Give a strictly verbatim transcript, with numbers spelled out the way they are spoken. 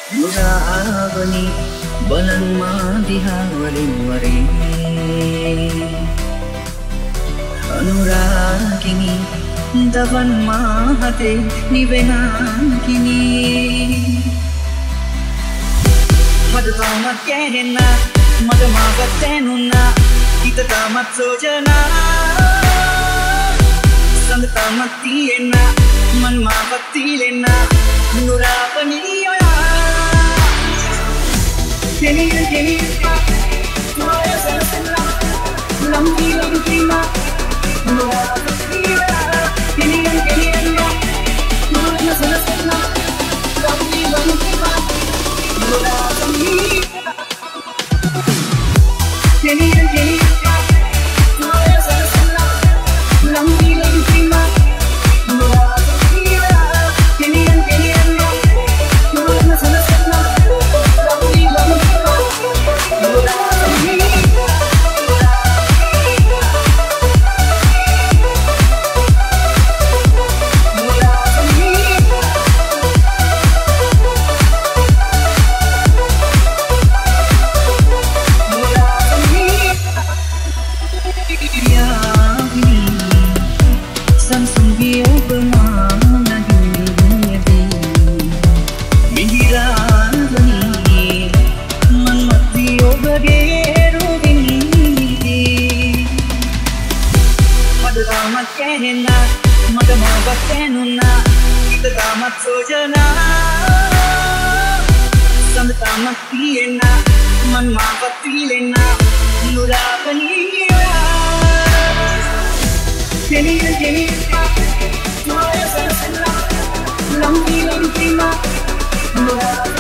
නුරාවනි බලන් මා දිහා වරින් වරින් අනුරාගිනි දවන් මා හතේ නිවෙනාකිනි මට තාමත් කැහෙන්න මට මාවත් තැනුණා හිත තාමත් සෝජනා සඳ තාමත් තියෙන්න මන් මාවත් තීලෙන්න නුරාවනි ඔයා කෙනිය කෙනිය තුවාය සරසලා ලම්බී ලම්බීමා නුරාවනි ඔයා කෙනිය කෙනිය තුවාය සරසලා ලම්බී ලම්බීමා නුරාවනි කෙනිය කෙනිය තුවාය සරසලා ලම්බී ලම්බීමා මට මාවත් තැනුණා හිත තාමත් සෝජනා සඳ තාමත් තියෙන්න මන් මාවත් තීලෙන්න නුරාවනි කෙනිය කෙනිය තුවාය සරසලා ලම්බී ලම්බීමා නුරාවනි